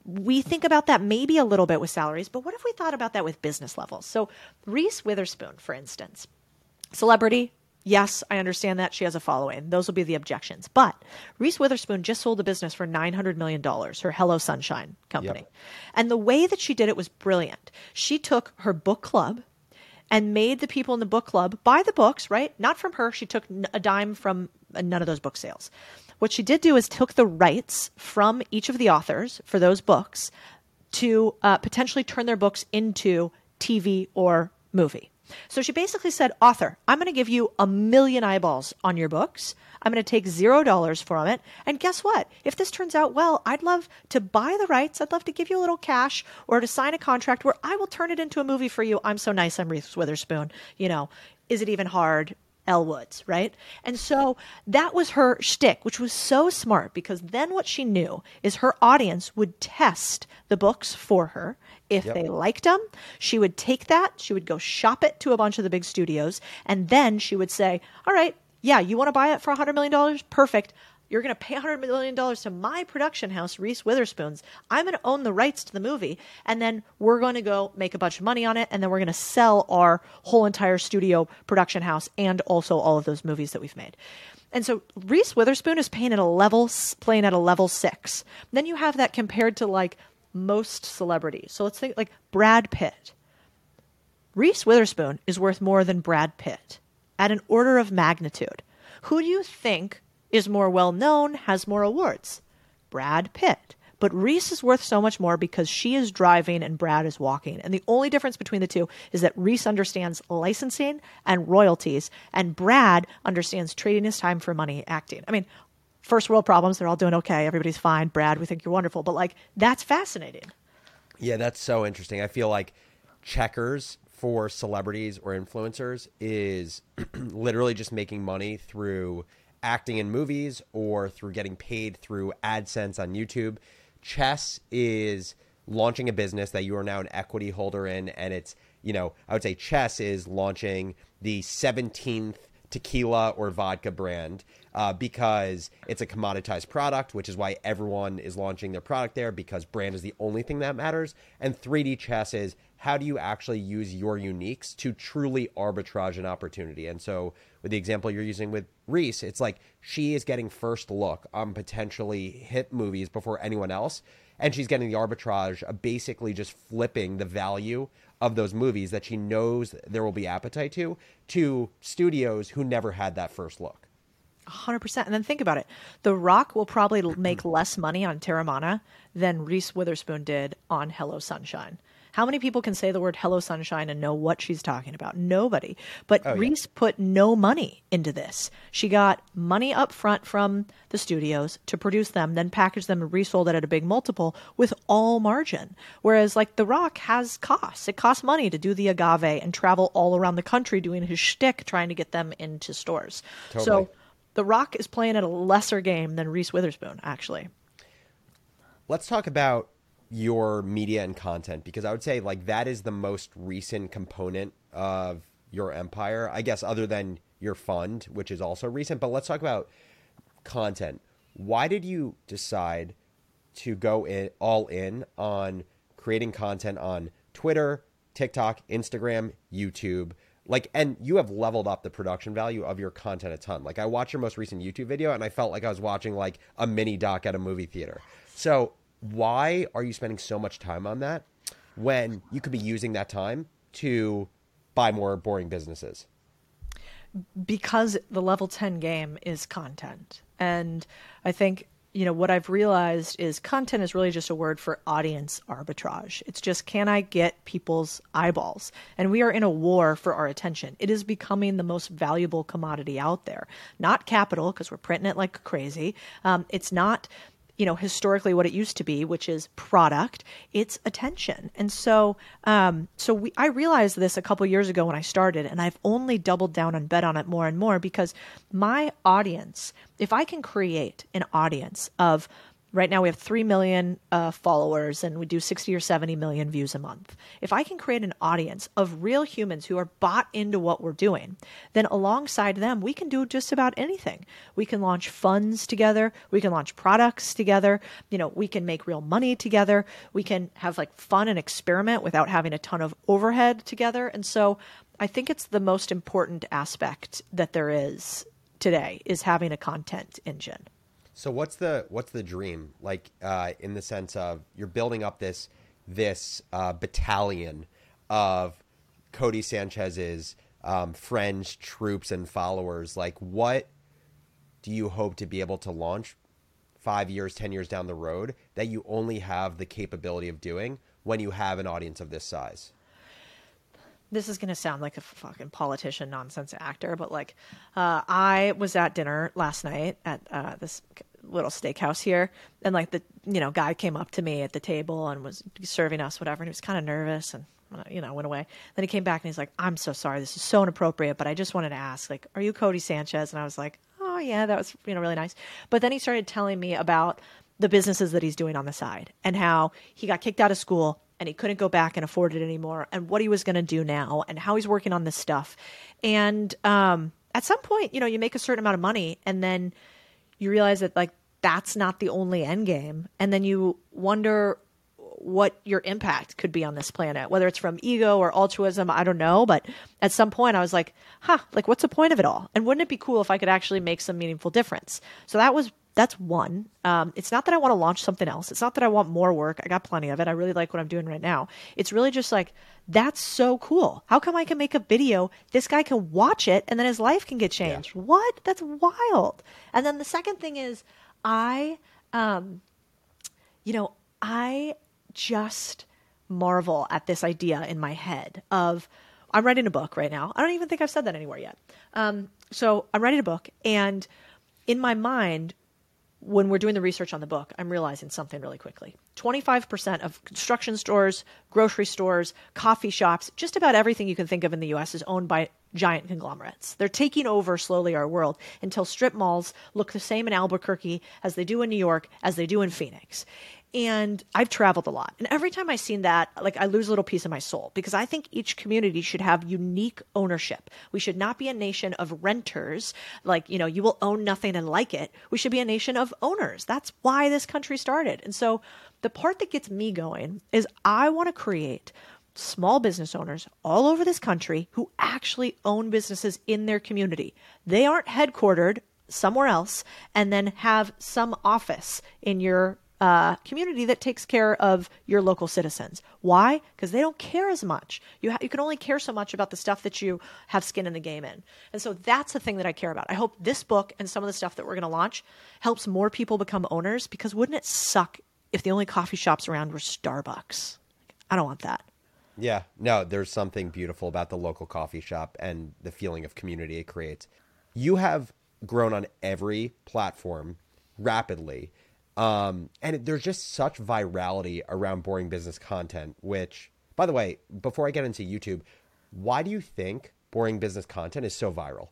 we think about that maybe a little bit with salaries, but what if we thought about that with business levels? So Reese Witherspoon, for instance, celebrity. Yes, I understand that she has a following. Those will be the objections. But Reese Witherspoon just sold a business for $900 million, her Hello Sunshine company. Yep. And the way that she did it was brilliant. She took her book club and made the people in the book club buy the books, right? Not from her. She took a dime from none of those book sales. What she did do is took the rights from each of the authors for those books to potentially turn their books into TV or movie. So she basically said, author, I'm going to give you 1 million eyeballs on your books. I'm going to take $0 from it. And guess what? If this turns out well, I'd love to buy the rights. I'd love to give you a little cash or to sign a contract where I will turn it into a movie for you. I'm so nice. I'm Reese Witherspoon. You know, is it even hard? Elle Woods, right? And so that was her shtick, which was so smart because then what she knew is her audience would test the books for her. If they liked them, she would take that, she would go shop it to a bunch of the big studios, and then she would say, all right, yeah, you want to buy it for $100 million? Perfect. You're going to pay $100 million to my production house, Reese Witherspoon's. I'm going to own the rights to the movie, and then we're going to go make a bunch of money on it, and then we're going to sell our whole entire studio production house and also all of those movies that we've made. And so Reese Witherspoon is playing at a level 6. Then you have that compared to like most celebrities. So let's think like Brad Pitt. Reese Witherspoon is worth more than Brad Pitt at an order of magnitude. Who do you think is more well-known, has more awards? Brad Pitt. But Reese is worth so much more because she is driving and Brad is walking. And the only difference between the two is that Reese understands licensing and royalties, and Brad understands trading his time for money acting. I mean, first world problems, they're all doing okay. Everybody's fine. Brad, we think you're wonderful. But like, that's fascinating. Yeah, that's so interesting. I feel like checkers for celebrities or influencers is literally just making money through acting in movies or through getting paid through AdSense on YouTube. Chess is launching a business that you are now an equity holder in. And it's, you know, I would say chess is launching the 17th tequila or vodka brand because it's a commoditized product, which is why everyone is launching their product there because brand is the only thing that matters. And 3D chess is how do you actually use your uniques to truly arbitrage an opportunity? And so with the example you're using with Reese, it's like she is getting first look on potentially hit movies before anyone else. And she's getting the arbitrage of basically just flipping the value of those movies that she knows there will be appetite to studios who never had that first look. 100%. And then think about it. The Rock will probably make less money on Terramana than Reese Witherspoon did on Hello Sunshine. How many people can say the word Hello Sunshine and know what she's talking about? Nobody. But Reese put no money into this. She got money up front from the studios to produce them, then packaged them and resold it at a big multiple with all margin. Whereas like The Rock has costs. It costs money to do the agave and travel all around the country doing his shtick, trying to get them into stores. Totally. So The Rock is playing at a lesser game than Reese Witherspoon, actually. Let's talk about your media and content, because I would say like that is the most recent component of your empire, I guess, other than your fund, which is also recent. But let's talk about content. Why did you decide to go all in on creating content on Twitter, TikTok, Instagram, YouTube? Like, and you have leveled up the production value of your content a ton. Like, I watched your most recent YouTube video and I felt like I was watching like a mini doc at a movie theater. So why are you spending so much time on that when you could be using that time to buy more boring businesses? Because the level 10 game is content. And I think, you know, what I've realized is content is really just a word for audience arbitrage. It's just, can I get people's eyeballs? And we are in a war for our attention. It is becoming the most valuable commodity out there. Not capital, because we're printing it like crazy. It's not, you know, historically what it used to be, which is product. It's attention. And so I realized this a couple years ago when I started, and I've only doubled down and bet on it more and more because my audience, if I can create an audience of Right now we have 3 million followers and we do 60 or 70 million views a month. If I can create an audience of real humans who are bought into what we're doing, then alongside them, we can do just about anything. We can launch funds together. We can launch products together. We can make real money together. We can have like fun and experiment without having a ton of overhead together. And so I think it's the most important aspect that there is today is having a content engine. So what's the dream, like, in the sense of you're building up this battalion of Codie Sanchez's friends, troops, and followers? Like, what do you hope to be able to launch 5 years, 10 years down the road that you only have the capability of doing when you have an audience of this size? This is going to sound like a fucking politician nonsense actor, but like I was at dinner last night at this little steakhouse here, and like the guy came up to me at the table and was serving us whatever, and he was kind of nervous and went away. Then he came back and he's like, "I'm so sorry, this is so inappropriate, but I just wanted to ask, like, are you Codie Sanchez?" And I was like, "Oh yeah, that was really nice." But then he started telling me about the businesses that he's doing on the side and how he got kicked out of school and he couldn't go back and afford it anymore, and what he was going to do now, and how he's working on this stuff. And at some point, you make a certain amount of money, and then you realize that like that's not the only end game, and then you wonder what your impact could be on this planet, whether it's from ego or altruism, I don't know. But at some point I was like, like what's the point of it all? And wouldn't it be cool if I could actually make some meaningful difference? So that's one. It's not that I want to launch something else. It's not that I want more work. I got plenty of it. I really like what I'm doing right now. It's really just like, that's so cool. How come I can make a video, this guy can watch it, and then his life can get changed? Yeah. What? That's wild. And then the second thing is I just marvel at this idea in my head of, I'm writing a book right now. I don't even think I've said that anywhere yet. So I'm writing a book, and in my mind, when we're doing the research on the book, I'm realizing something really quickly. 25% of construction stores, grocery stores, coffee shops, just about everything you can think of in the US is owned by giant conglomerates. They're taking over slowly our world until strip malls look the same in Albuquerque as they do in New York, as they do in Phoenix. And I've traveled a lot. And every time I've seen that, like, I lose a little piece of my soul, because I think each community should have unique ownership. We should not be a nation of renters. Like, you will own nothing and like it. We should be a nation of owners. That's why this country started. And so the part that gets me going is I want to create small business owners all over this country who actually own businesses in their community. They aren't headquartered somewhere else and then have some office in your community that takes care of your local citizens. Why? Because they don't care as much. You can only care so much about the stuff that you have skin in the game in. And so that's the thing that I care about. I hope this book and some of the stuff that we're going to launch helps more people become owners, because wouldn't it suck if the only coffee shops around were Starbucks? I don't want that. Yeah, no, there's something beautiful about the local coffee shop and the feeling of community it creates. You have grown on every platform rapidly. And there's just such virality around boring business content, which, by the way, before I get into YouTube, why do you think boring business content is so viral?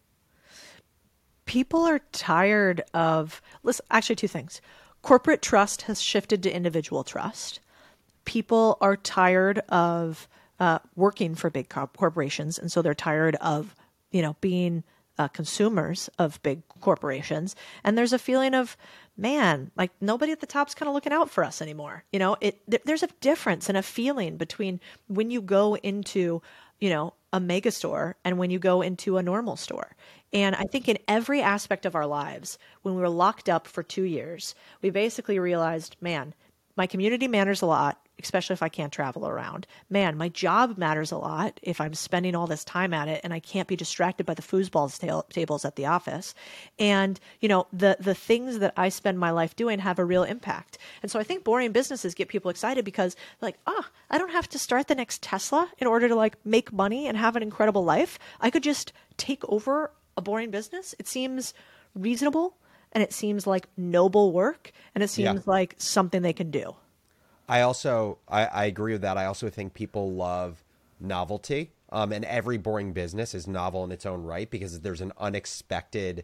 People are tired of, actually two things. Corporate trust has shifted to individual trust. People are tired of working for big corporations, and so they're tired of, being consumers of big corporations. And there's a feeling of, man, like nobody at the top's kind of looking out for us anymore. There's a difference and a feeling between when you go into, a mega store and when you go into a normal store. And I think in every aspect of our lives, when we were locked up for 2 years, we basically realized, man, my community matters a lot, especially if I can't travel around. Man, my job matters a lot if I'm spending all this time at it and I can't be distracted by the foosball tables at the office. And, the things that I spend my life doing have a real impact. And so I think boring businesses get people excited because like, I don't have to start the next Tesla in order to like make money and have an incredible life. I could just take over a boring business. It seems reasonable, and it seems like noble work, and it seems like something they can do. I agree with that. I also think people love novelty, and every boring business is novel in its own right because there's an unexpected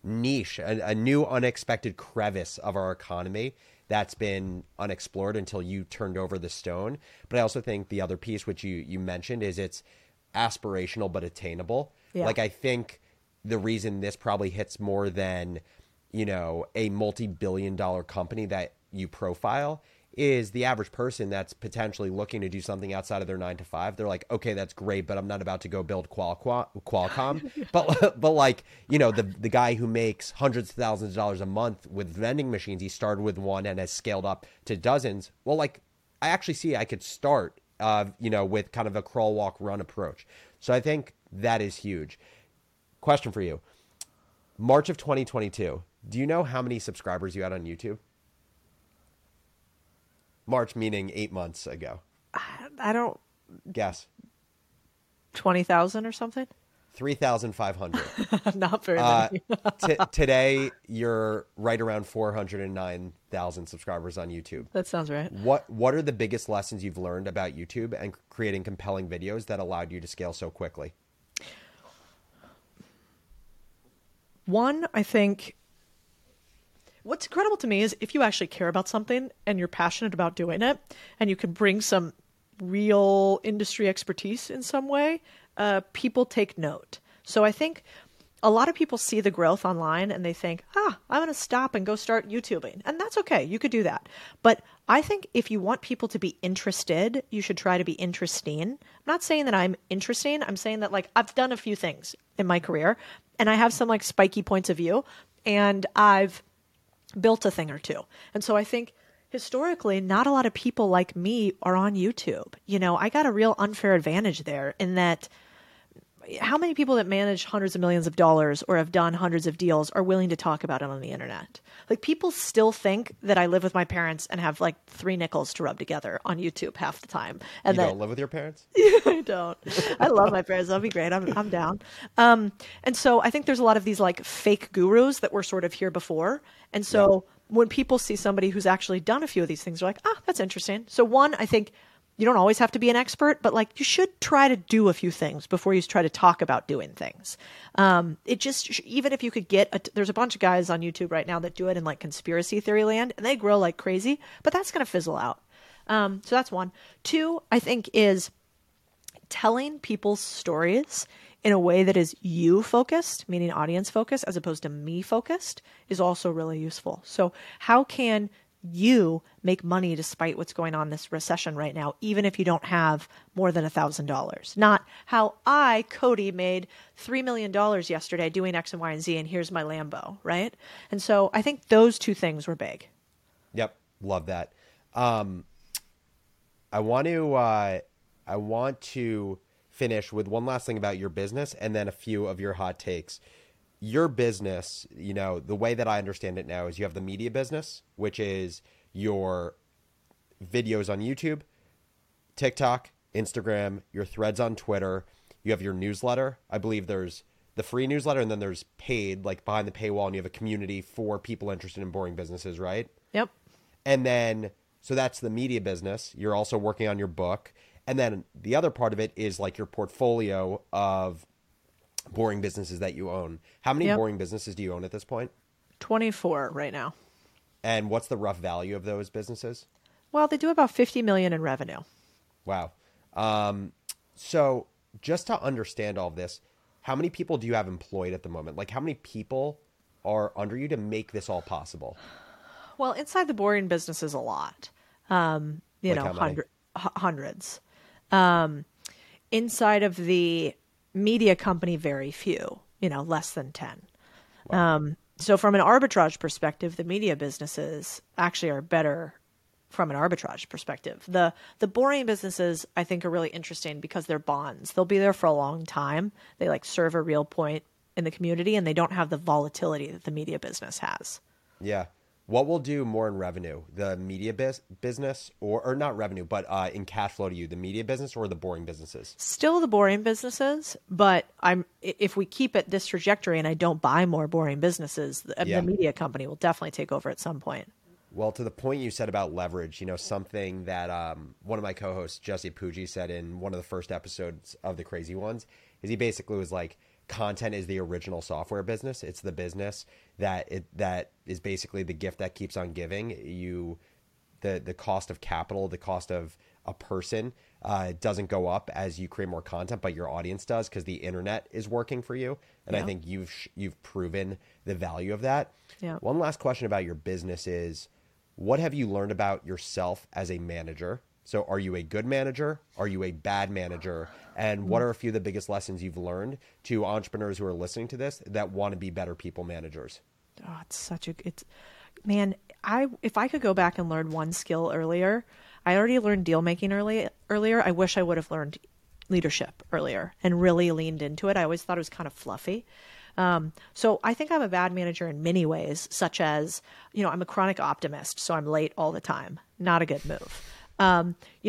niche, a new unexpected crevice of our economy that's been unexplored until you turned over the stone. But I also think the other piece, which you mentioned, is it's aspirational but attainable. Yeah. Like, I think the reason this probably hits more than, a multi-billion-dollar company that you profile is the average person that's potentially looking to do something outside of their 9 to 5. They're like, okay, that's great, but I'm not about to go build Qualcomm. but like, the guy who makes hundreds of thousands of dollars a month with vending machines, he started with one and has scaled up to dozens. Well, like, I actually see I could start, with kind of a crawl, walk, run approach. So I think that is huge. Question for you. March of 2022. Do you know how many subscribers you had on YouTube? March meaning 8 months ago. I don't. Guess. 20,000 or something? 3,500. Not very many. Today, you're right around 409,000 subscribers on YouTube. That sounds right. What are the biggest lessons you've learned about YouTube and creating compelling videos that allowed you to scale so quickly? One, I think what's incredible to me is if you actually care about something and you're passionate about doing it and you can bring some real industry expertise in some way, people take note. So I think a lot of people see the growth online and they think, I'm going to stop and go start YouTubing. And that's okay. You could do that. But I think if you want people to be interested, you should try to be interesting. I'm not saying that I'm interesting. I'm saying that, like, I've done a few things in my career and I have some, like, spiky points of view and I've built a thing or two. And so I think historically, not a lot of people like me are on YouTube. I got a real unfair advantage there in that how many people that manage hundreds of millions of dollars or have done hundreds of deals are willing to talk about it on the internet? Like, people still think that I live with my parents and have like 3 nickels to rub together on YouTube half the time. And you don't live with your parents? I don't. I love my parents. That'll be great. I'm down. And so I think there's a lot of these like fake gurus that were sort of here before. And so when people see somebody who's actually done a few of these things, they're like, that's interesting. So one, I think you don't always have to be an expert, but like you should try to do a few things before you try to talk about doing things. It just, even if you could there's a bunch of guys on YouTube right now that do it in like conspiracy theory land and they grow like crazy, but that's going to fizzle out. So that's one. Two, I think, is telling people's stories in a way that is you focused, meaning audience focused, as opposed to me focused, is also really useful. So how can you make money despite what's going on in this recession right now, even if you don't have more than $1,000? Not how I, Cody, made $3 million yesterday doing X and Y and Z, and here's my Lambo, right? And so I think those two things were big. Yep. Love that. I want to finish with one last thing about your business and then a few of your hot takes. Your business, the way that I understand it now is you have the media business, which is your videos on YouTube, TikTok, Instagram, your threads on Twitter. You have your newsletter. I believe there's the free newsletter and then there's paid, like behind the paywall, and you have a community for people interested in boring businesses, right? Yep. And then, so that's the media business. You're also working on your book. And then the other part of it is like your portfolio of boring businesses that you own. How many boring businesses do you own at this point? 24 right now. And what's the rough value of those businesses? Well, they do about $50 million in revenue. Wow. So just to understand all of this, how many people do you have employed at the moment? Like, how many people are under you to make this all possible? Well, inside the boring business is a lot. Hundreds. Inside of the media company, very few, less than 10. Wow. So from an arbitrage perspective, the media businesses actually are better from an arbitrage perspective. The boring businesses, I think, are really interesting because they're bonds. They'll be there for a long time. They like serve a real point in the community and they don't have the volatility that the media business has. Yeah. What will do more in revenue, the media business or not revenue, but in cash flow to you, the media business or the boring businesses? Still the boring businesses, but if we keep it this trajectory and I don't buy more boring businesses, the media company will definitely take over at some point. Well, to the point you said about leverage, something that one of my co-hosts, Jesse Puggi, said in one of the first episodes of The Crazy Ones is he basically was like, content is the original software business. It's the business that is basically the gift that keeps on giving. The cost of capital, the cost of a person doesn't go up as you create more content, but your audience does, because the internet is working for you. And I think you've proven the value of that. Yeah. One last question about your business is, what have you learned about yourself as a manager? So are you a good manager? Are you a bad manager? And what are a few of the biggest lessons you've learned to entrepreneurs who are listening to this that want to be better people managers? Oh, man, if I could go back and learn one skill earlier, I already learned deal making earlier. I wish I would have learned leadership earlier and really leaned into it. I always thought it was kind of fluffy. So I think I'm a bad manager in many ways, such as, I'm a chronic optimist, so I'm late all the time. Not a good move. I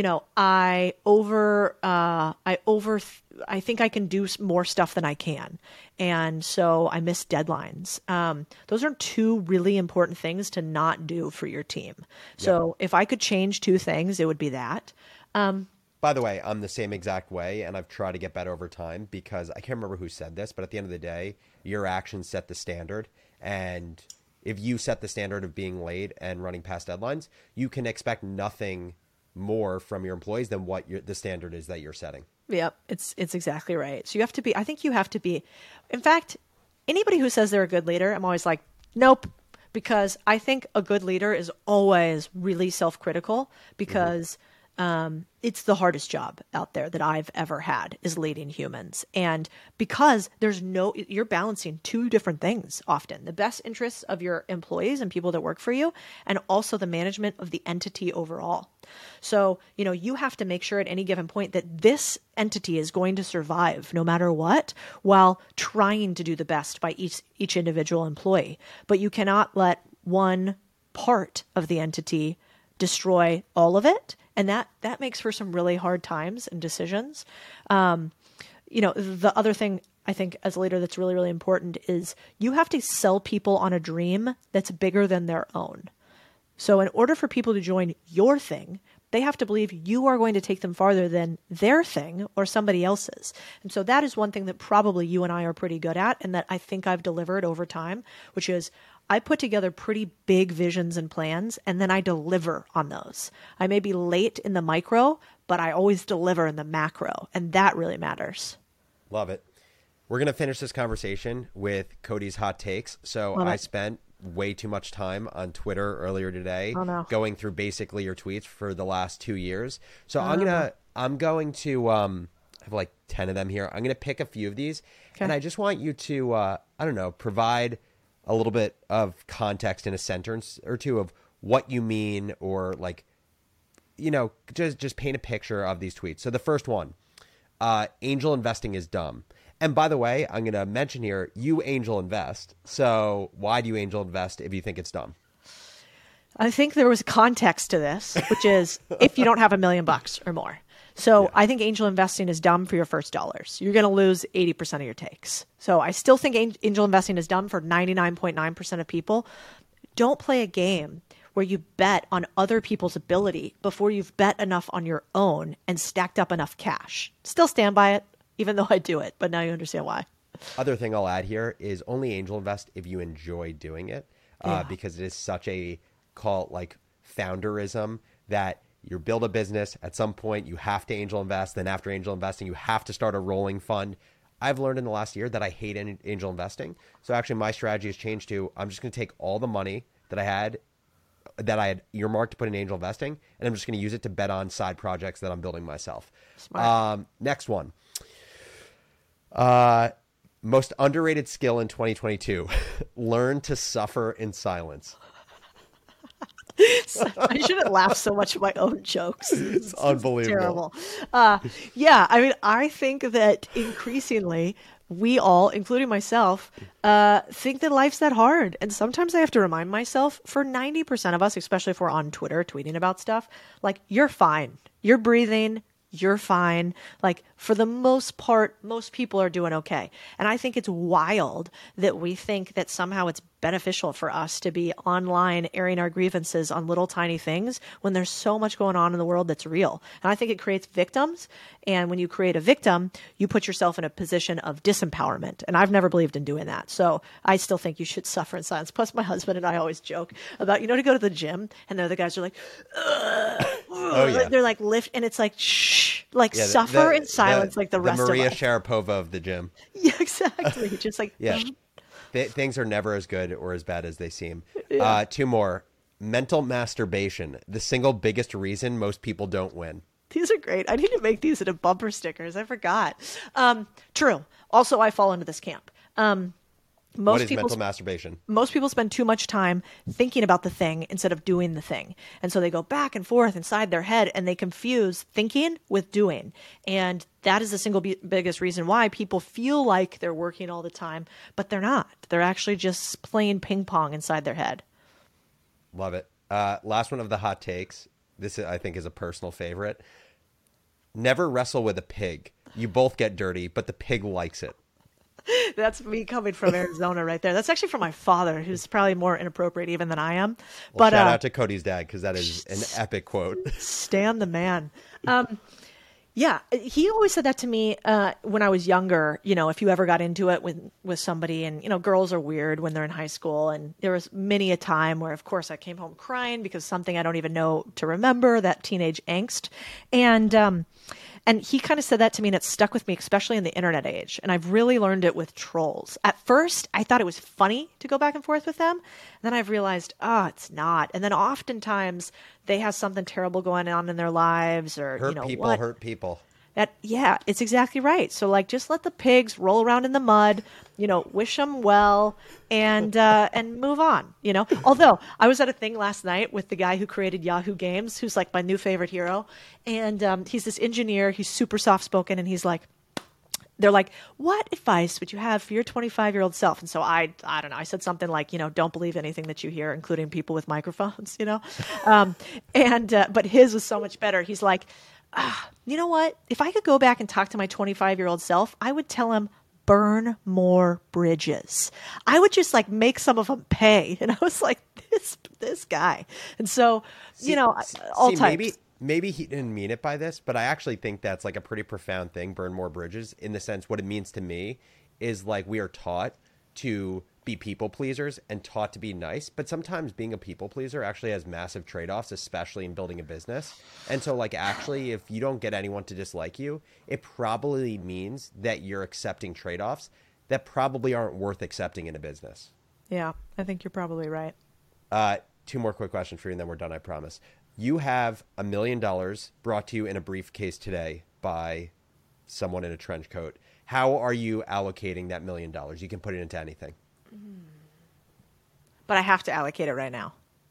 think I can do more stuff than I can. And so I miss deadlines. Those are two really important things to not do for your team. So if I could change two things, it would be that. By the way, I'm the same exact way, and I've tried to get better over time, because I can't remember who said this, but at the end of the day, your actions set the standard. And if you set the standard of being late and running past deadlines, you can expect nothing more from your employees than what the standard is that you're setting. Yep, it's exactly right. So I think you have to be, in fact, anybody who says they're a good leader, I'm always like, nope, because I think a good leader is always really self-critical, because it's the hardest job out there that I've ever had, is leading humans. And because you're balancing two different things often: the best interests of your employees and people that work for you, and also the management of the entity overall. So, you have to make sure at any given point that this entity is going to survive no matter what, while trying to do the best by each individual employee. But you cannot let one part of the entity destroy all of it. And that makes for some really hard times and decisions. The other thing I think as a leader that's really, really important is you have to sell people on a dream that's bigger than their own. So in order for people to join your thing, they have to believe you are going to take them farther than their thing or somebody else's. And so that is one thing that probably you and I are pretty good at, and that I think I've delivered over time, which is I put together pretty big visions and plans, and then I deliver on those. I may be late in the micro, but I always deliver in the macro, and that really matters. Love it. We're going to finish this conversation with Cody's hot takes. So I spent way too much time on Twitter earlier today going through basically your tweets for the last 2 years. So I'm going to I have like 10 of them here. I'm going to pick a few of these, and I just want you to provide a little bit of context in a sentence or two of what you mean, or just paint a picture of these tweets. So the first one, angel investing is dumb. And by the way, I'm going to mention here, you angel invest. So why do you angel invest if you think it's dumb? I think there was context to this, which is if you don't have $1 million or more. So I think angel investing is dumb for your first dollars. You're going to lose 80% of your takes. So I still think angel investing is dumb for 99.9% of people. Don't play a game where you bet on other people's ability before you've bet enough on your own and stacked up enough cash. Still stand by it, even though I do it, but now you understand why. Other thing I'll add here is only angel invest if you enjoy doing it, because it is such a cult like founderism that you build a business. At some point, you have to angel invest. Then after angel investing, you have to start a rolling fund. I've learned in the last year that I hate angel investing. So actually my strategy has changed to, I'm just going to take all the money that I had earmarked to put in angel investing, and I'm just going to use it to bet on side projects that I'm building myself. Smart. Next one. Most underrated skill in 2022, learn to suffer in silence. I shouldn't laugh so much at my own jokes. It's unbelievable. Terrible. I think that increasingly we all, including myself, think that life's that hard. And sometimes I have to remind myself, for 90% of us, especially if we're on Twitter tweeting about stuff, like, you're fine. You're breathing. you're fine. Like for the most part, most people are doing okay. And I think it's wild that we think that somehow it's beneficial for us to be online airing our grievances on little tiny things when there's so much going on in the world that's real. And I think it creates victims. And when you create a victim, you put yourself in a position of disempowerment. And I've never believed in doing that. So I still think you should suffer in silence. Plus, my husband and I always joke about, to go to the gym and the other guys are like, oh, yeah. They're like lift, and it's like, shh, like suffer in silence like the rest of us. The Maria Sharapova of the gym. Yeah, exactly. Just like, yeah. Things are never as good or as bad as they seem. Yeah. Two more. Mental masturbation, the single biggest reason most people don't win. These are great. I need to make these into bumper stickers. I forgot. True. Also, I fall into this camp. What is mental masturbation? Most people spend too much time thinking about the thing instead of doing the thing. And so they go back and forth inside their head and they confuse thinking with doing. And that is the single biggest reason why people feel like they're working all the time, but they're not. They're actually just playing ping pong inside their head. Love it. Last one of the hot takes. This, I think, is a personal favorite. Never wrestle with a pig. You both get dirty, but the pig likes it. That's me coming from Arizona right there. That's actually from my father, who's probably more inappropriate even than I am. Well, shout out to Cody's dad, because that is an epic quote. Stan the man. Yeah, he always said that to me when I was younger. If you ever got into it with somebody, and girls are weird when they're in high school, and there was many a time where, of course, I came home crying because something I don't even know to remember, that teenage angst, and he kind of said that to me, and it stuck with me, especially in the internet age. And I've really learned it with trolls. At first, I thought it was funny to go back and forth with them. And then I've realized, it's not. And then oftentimes they have something terrible going on in their lives, or hurt people. Yeah, it's exactly right. So just let the pigs roll around in the mud, wish them well, and move on. Although I was at a thing last night with the guy who created Yahoo Games, who's like my new favorite hero, and he's this engineer. He's super soft spoken, and he's like, they're like, what advice would you have for your 25-year-old self? And so I don't know. I said something like, don't believe anything that you hear, including people with microphones, but his was so much better. He's like, you know what? If I could go back and talk to my 25-year-old self, I would tell him, burn more bridges. I would just make some of them pay. And I was like, this guy. And so, all types. Maybe he didn't mean it by this, but I actually think that's a pretty profound thing, burn more bridges, in the sense what it means to me is we are taught to be people pleasers and taught to be nice, but sometimes being a people pleaser actually has massive trade-offs, especially in building a business. And so actually, if you don't get anyone to dislike you, it probably means that you're accepting trade-offs that probably aren't worth accepting in a business. Yeah, I think you're probably right. Two more quick questions for you and then we're done, I promise. You have $1 million brought to you in a briefcase today by someone in a trench coat. How are you allocating that $1 million? You can put it into anything. But I have to allocate it right now.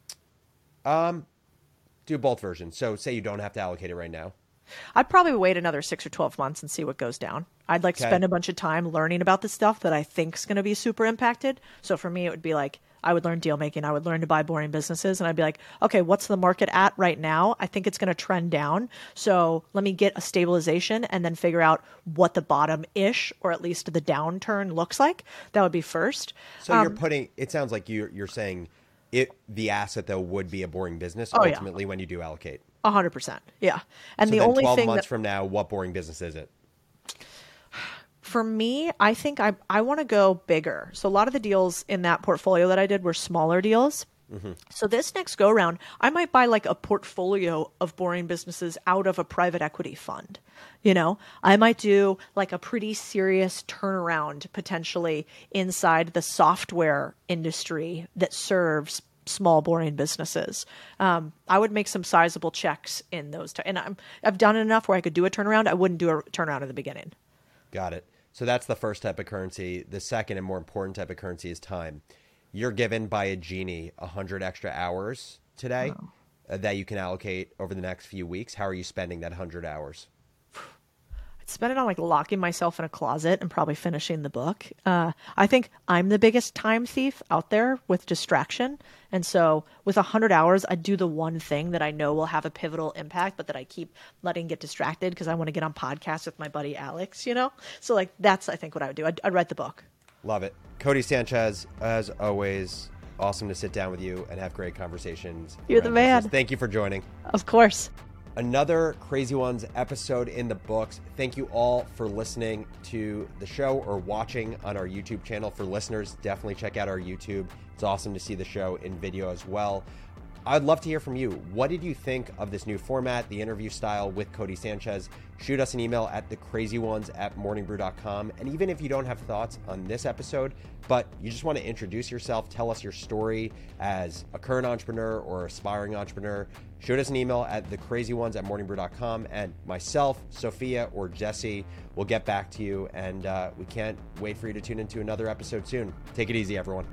Do both versions. So say you don't have to allocate it right now. I'd probably wait another 6 or 12 months and see what goes down. I'd spend a bunch of time learning about the stuff that I think is going to be super impacted. So for me, it would be I would learn deal making. I would learn to buy boring businesses. And I'd be like, okay, what's the market at right now? I think it's going to trend down. So let me get a stabilization and then figure out what the bottom-ish, or at least the downturn, looks like. That would be first. So it sounds like you're saying the asset, though, would be a boring business ultimately when you do allocate. 100%. Yeah. And so the then only 12 thing months from now, what boring business is it? For me, I think I want to go bigger. So a lot of the deals in that portfolio that I did were smaller deals. Mm-hmm. So this next go round, I might buy a portfolio of boring businesses out of a private equity fund. I might do a pretty serious turnaround potentially inside the software industry that serves small, boring businesses. I would make some sizable checks in those. And I've done enough where I could do a turnaround. I wouldn't do a turnaround at the beginning. Got it. So that's the first type of currency. The second and more important type of currency is time. You're given by a genie 100 extra hours today that you can allocate over the next few weeks. How are you spending that 100 hours? spend it on like locking myself in a closet and probably finishing the book. I think I'm the biggest time thief out there with distraction. And so with 100 hours, I do the one thing that I know will have a pivotal impact, but that I keep letting get distracted because I want to get on podcasts with my buddy Alex, you know? So like, that's, I think, what I would do. I'd write the book. Love it. Codie Sanchez, as always, awesome to sit down with you and have great conversations. You're the man. Business. Thank you for joining. Of course. Another Crazy Ones episode in the books. Thank you all for listening to the show or watching on our YouTube channel. For listeners, definitely check out our YouTube. It's awesome to see the show in video as well. I'd love to hear from you. What did you think of this new format, the interview style with Codie Sanchez? Shoot us an email at thecrazyones@morningbrew.com. And even if you don't have thoughts on this episode, but you just want to introduce yourself, tell us your story as a current entrepreneur or aspiring entrepreneur, shoot us an email at thecrazyones@morningbrew.com. And myself, Sophia, or Jesse will get back to you. And we can't wait for you to tune into another episode soon. Take it easy, everyone.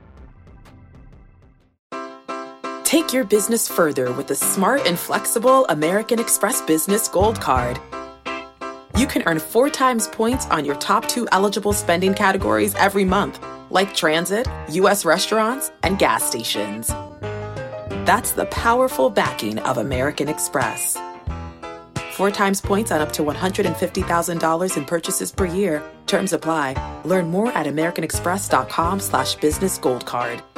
Take your business further with the smart and flexible American Express Business Gold Card. You can earn 4 times points on your top 2 eligible spending categories every month, like transit, U.S. restaurants, and gas stations. That's the powerful backing of American Express. 4 times points on up to $150,000 in purchases per year. Terms apply. Learn more at americanexpress.com/businessgoldcard.